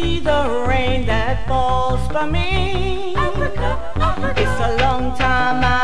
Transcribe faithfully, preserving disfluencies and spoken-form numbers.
see the rain that falls for me. Africa, Africa. It's a long time I